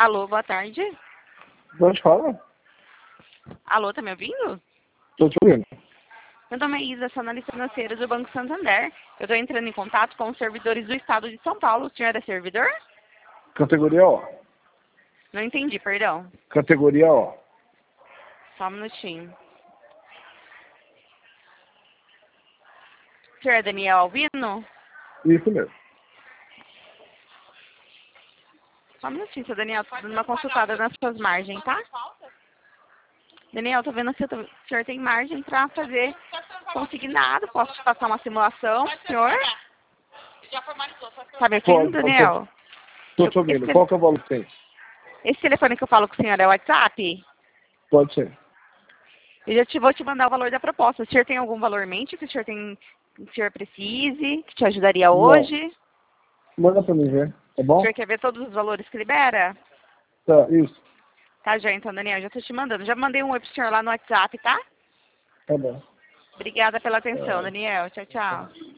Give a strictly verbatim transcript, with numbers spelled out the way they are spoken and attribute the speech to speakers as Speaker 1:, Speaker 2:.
Speaker 1: Alô, boa tarde.
Speaker 2: De onde fala?
Speaker 1: Alô, tá me ouvindo?
Speaker 2: Tô te ouvindo.
Speaker 1: Meu nome é Isa, sou analista financeira do Banco Santander. Eu estou entrando em contato com os servidores do Estado de São Paulo. O senhor é servidor?
Speaker 2: Categoria O.
Speaker 1: Não entendi, perdão.
Speaker 2: Categoria O.
Speaker 1: Só um minutinho. O senhor é Daniel Albino?
Speaker 2: Isso mesmo.
Speaker 1: Só um minutinho, seu Daniel. Estou dando uma consultada nas suas margens, tá? Daniel, tô vendo que o senhor tem margem para fazer consignado. Posso te passar uma simulação, senhor? Tá me ouvindo,
Speaker 2: Pode, pode,
Speaker 1: Daniel?
Speaker 2: Tô te ouvindo. Qual que é o valor que tem?
Speaker 1: Esse telefone que eu falo com o senhor é o WhatsApp?
Speaker 2: Pode ser.
Speaker 1: Eu já te, vou te mandar o valor da proposta. O senhor tem algum valor em mente que o senhor, tem, que o senhor precise, que te ajudaria hoje?
Speaker 2: Não. Manda pra mim ver, tá bom?
Speaker 1: O senhor quer ver todos os valores que libera?
Speaker 2: Tá, isso.
Speaker 1: Tá, já então, Daniel, já tô te mandando. Já mandei um oi pro senhor lá no WhatsApp, tá?
Speaker 2: Tá bom.
Speaker 1: Obrigada pela atenção,
Speaker 2: Tá.
Speaker 1: Daniel. Tchau, tchau.